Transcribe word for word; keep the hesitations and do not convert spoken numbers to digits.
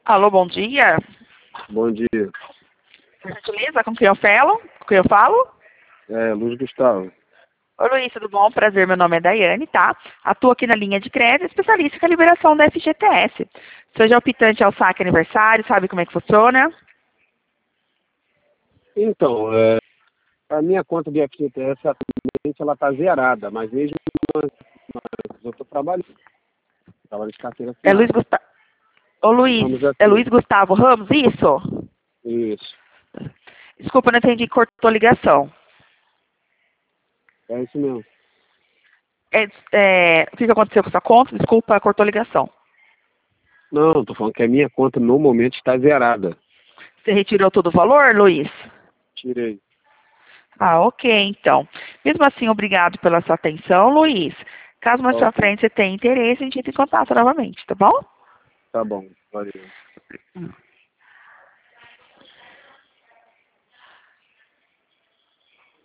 Alô, bom dia. Bom dia. Por gentileza, com quem eu falo? Com quem eu falo? É, Luiz Gustavo. Oi, Luiz, tudo bom? Prazer, meu nome é Daiane, tá? Atuo aqui na linha de crédito, especialista em liberação da F G T S. Seja optante ao saque aniversário, sabe como é que funciona? Então, é, a minha conta de F G T S atualmente ela está zerada, mas mesmo mas eu estou trabalhando. Trabalho de carteira É assinada. Luiz Gustavo. Ô, Luiz, Vamos é assim. Luiz Gustavo Ramos, isso? Isso. Desculpa, não entendi, cortou a ligação. É isso mesmo. É, é, o que que aconteceu com sua conta? Desculpa, cortou a ligação. Não, estou falando que a minha conta no momento está zerada. Você retirou todo o valor, Luiz? Tirei. Ah, ok, então. Mesmo assim, obrigado pela sua atenção, Luiz. Caso mais pra Ok. frente você tenha interesse, a gente entra em contato novamente, tá bom? Tá bom. Valeu.